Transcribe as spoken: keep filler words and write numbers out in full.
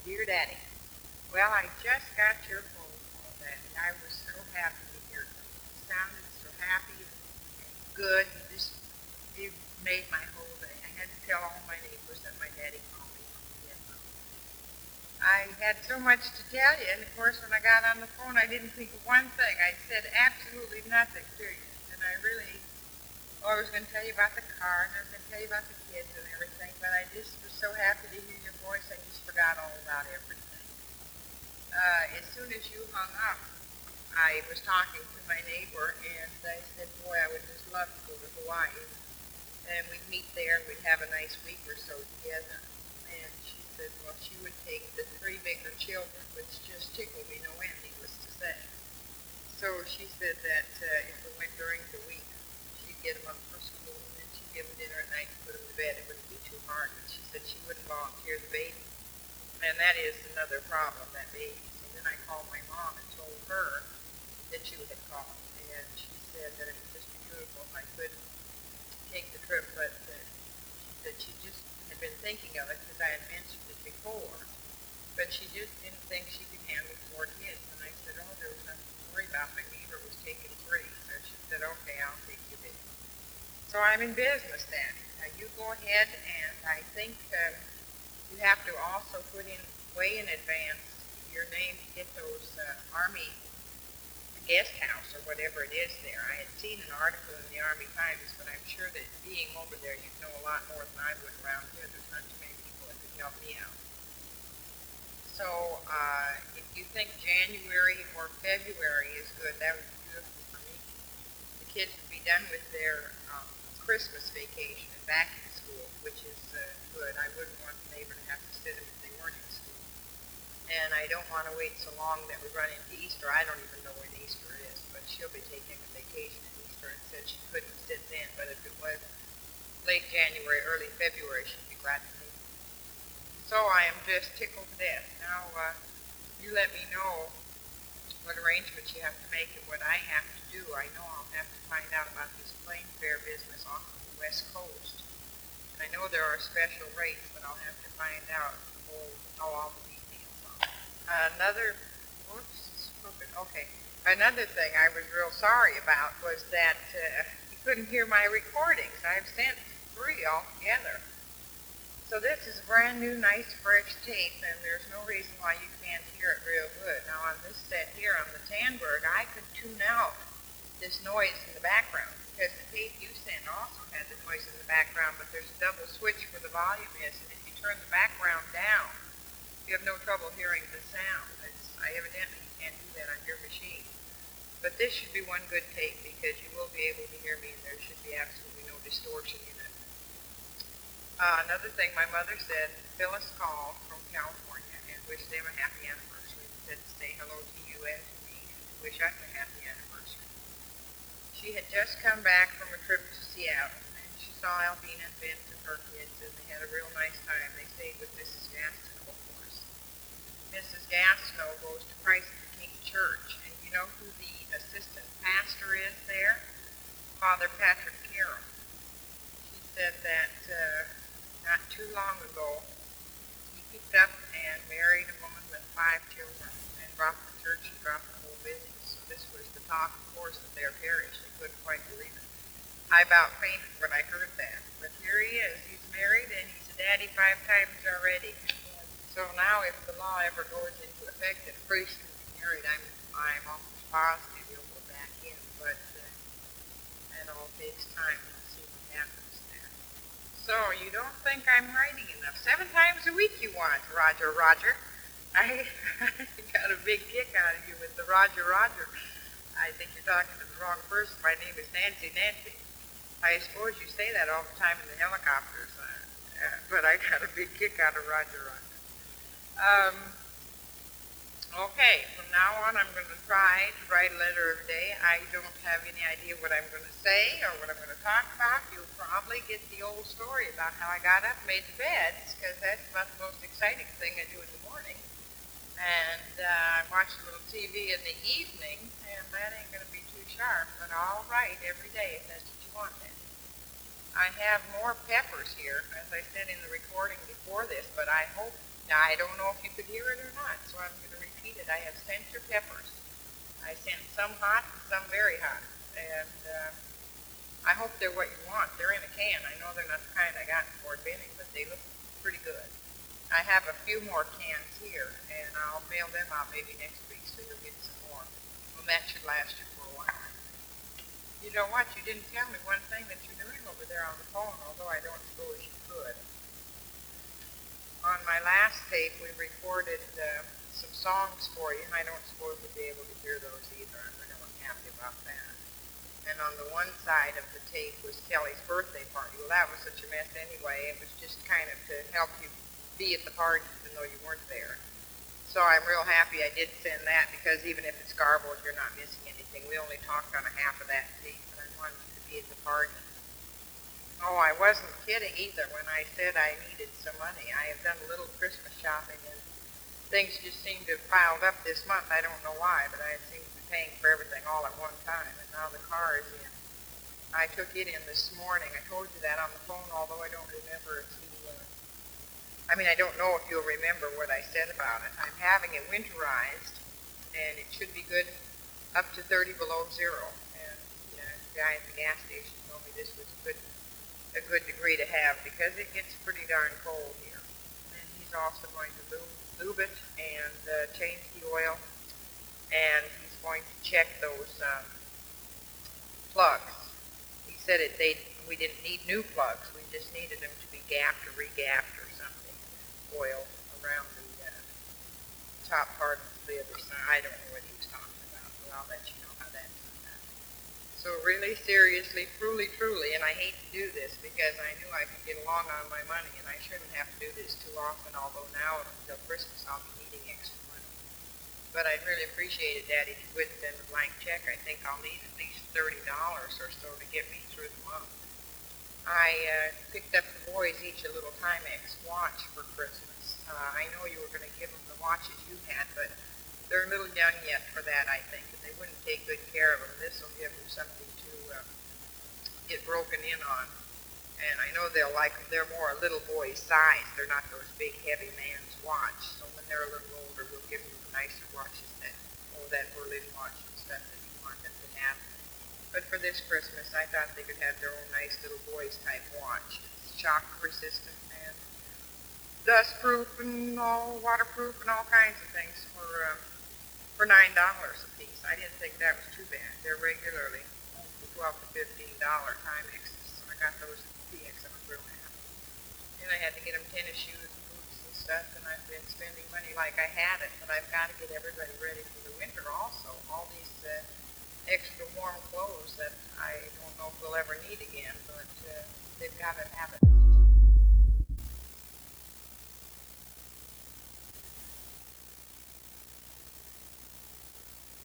Dear Daddy, well, I just got your phone call, Daddy. I was so happy to hear from you. You sounded so happy and good. You just, you made my whole day. I had to tell all my neighbors that my daddy called me from Vietnam. I had so much to tell you, and of course, when I got on the phone, I didn't think of one thing. I said absolutely nothing to you, and I really, oh, I was going to tell you about the car, and I was going to tell you about the kids and everything, but I just was so happy to hear your voice, I just forgot all about everything. Uh, as soon as you hung up, I was talking to my neighbor, and I said, boy, I would just love to go to Hawaii. And we'd meet there, and we'd have a nice week or so together. And she said, well, she would take the three bigger children, which just tickled me no end, needless to say. So she said that uh, if we went during the week, she'd get them up for school, and then she'd give them dinner at night and put them to bed. It wouldn't be too hard. But she said she wouldn't volunteer the baby. And that is another problem, that baby. So then I called my mom and told her that you had called. And she said that it was just beautiful if I could take the trip, but uh, she said she just had been thinking of it because I had mentioned it before, but she just didn't think she could handle four kids. And I said, oh, there was nothing to worry about. My neighbor was taking three. So she said, okay, I'll take you there. So I'm in business then. Now you go ahead, and I think um, you have to also put in way in advance your name to get those uh, Army guest house or whatever it is there. I had seen an article in the Army Times, but I'm sure that being over there, you'd know a lot more than I would around here. There's not too many people that could help me out. So uh, if you think January or February is good, that would be beautiful for me. The kids would be done with their um, Christmas vacation and back in school, which is uh, good. I wouldn't want the neighbor to have to sit them if they weren't in school. And I don't want to wait so long that we run into Easter. I don't even know when Easter is, but she'll be taking a vacation at Easter and said she couldn't sit then. But if it was late January, early February, she'd be glad to take it. So I am just tickled to death. Now, uh, you let me know what arrangements you have to make and what I have to do. I know I'll have to find out about this plane fare business off of the West Coast. And I know there are special rates, but I'll have to find out the whole, how all the details are. Another, whoops, okay. Another thing I was real sorry about was that uh, you couldn't hear my recordings. I've sent three altogether. So this is a brand new, nice, fresh tape, and there's no reason why you can't hear it real good. Now on this set here on the Tandberg, I could tune out this noise in the background because the tape you sent also had the noise in the background, but there's a double switch where the volume is, and if you turn the background down, you have no trouble hearing the sound. It's, I evidently can't do that on your machine. But this should be one good tape because you will be able to hear me, and there should be absolutely no distortion in it. Uh, another thing my mother said, Phyllis called from California and wished them a happy anniversary. Said to say hello to you and to me and to wish us a happy anniversary. She had just come back from a trip to Seattle, and she saw Albina and Vince and her kids, and they had a real nice time. They stayed with Missus Gastineau, of course. Missus Gastineau goes to Christ the King Church, and you know who the assistant pastor is there? Father Patrick Carroll. She said that uh, not too long ago, he picked up and married a woman with five children and dropped the church and dropped the whole business. So this was the talk, of course, of their parish. They couldn't quite believe it. I about fainted when I heard that. But here he is. He's married, and he's a daddy five times already. And so now if the law ever goes into effect that a priest can be married, I'm, I'm almost positive he'll go back in. But uh, that all takes time. We'll see what happens there. So you don't think I'm writing enough. Seven times a week you want, Roger, Roger. I, I got a big kick out of you with the Roger, Roger. I think you're talking to the wrong person. My name is Nancy, Nancy. I suppose you say that all the time in the helicopters, uh, uh, but I got a big kick out of Roger, Roger. Um, Okay, from now on I'm going to try to write a letter every day. I don't have any idea what I'm going to say or what I'm going to talk about. You'll probably get the old story about how I got up and made the beds, because that's about the most exciting thing I do in the morning. And uh, I watch a little T V in the evening, and that ain't going to be too sharp, but I'll write every day if that's what you want then. I have more peppers here, as I said in the recording before this, but I hope Now, I don't know if you could hear it or not, so I'm going to repeat it. I have sent your peppers. I sent some hot and some very hot. And uh, I hope they're what you want. They're in a can. I know they're not the kind I got in Fort Benning, but they look pretty good. I have a few more cans here, and I'll mail them out maybe next week, so you'll get some more. Well, that should last you for a while. You know what? You didn't tell me one thing that you're doing over there on the phone, although I don't suppose you could. On my last tape, we recorded uh, some songs for you. I don't suppose you'll be able to hear those either. I'm really unhappy about that. And on the one side of the tape was Kelly's birthday party. Well, that was such a mess anyway. It was just kind of to help you be at the party even though you weren't there. So I'm real happy I did send that, because even if it's garbled, you're not missing anything. We only talked on a half of that tape, but I wanted you to be at the party. Oh, I wasn't kidding either when I said I needed some money. I have done a little Christmas shopping, and things just seem to have piled up this month. I don't know why, but I seem to be paying for everything all at one time, and now the car is in. I took it in this morning. I told you that on the phone, although I don't remember if you, uh, I mean, I don't know if you'll remember what I said about it. I'm having it winterized, and it should be good up to thirty below zero. And uh, the guy at the gas station told me this was a good a good degree to have, because it gets pretty darn cold here. And he's also going to lube, lube it and uh, change the oil, and he's going to check those um, plugs. He said it they we didn't need new plugs, we just needed them to be gapped or regapped or something, oil around the uh, top part of the other side. I don't know what he was talking about, but I'll let you know how that turned out. So really, seriously, truly, truly, and I hate to do this because I knew I could get along on my money, and I shouldn't have to do this too often, although now until Christmas I'll be needing extra money. But I'd really appreciate it, Daddy, if you would send a blank check. I think I'll need at least thirty dollars or so to get me through the month. I uh, picked up the boys each a little Timex watch for Christmas. Uh, I know you were going to give them the watches you had, but they're a little young yet for that, I think, and they wouldn't take good care of them. This will give them something to uh, get broken in on. And I know they'll like them. They're more a little boy's size. They're not those big, heavy man's watch. So when they're a little older, we'll give them the nicer watches, that, oh, that Berlin watch and stuff that you want them to have. But for this Christmas, I thought they could have their own nice little boy's type watch. It's shock resistant and dust proof and all waterproof and all kinds of things for um, for nine dollars a piece. I didn't think that was too bad. They're regularly twelve to fifteen dollar Timexes, so I got those at P X. I was real happy. And I had to get them tennis shoes and boots and stuff, and I've been spending money like I had it, but I've got to get everybody ready for the winter also. All these uh, extra warm clothes that I don't know if we'll ever need again, but uh, they've got to have it.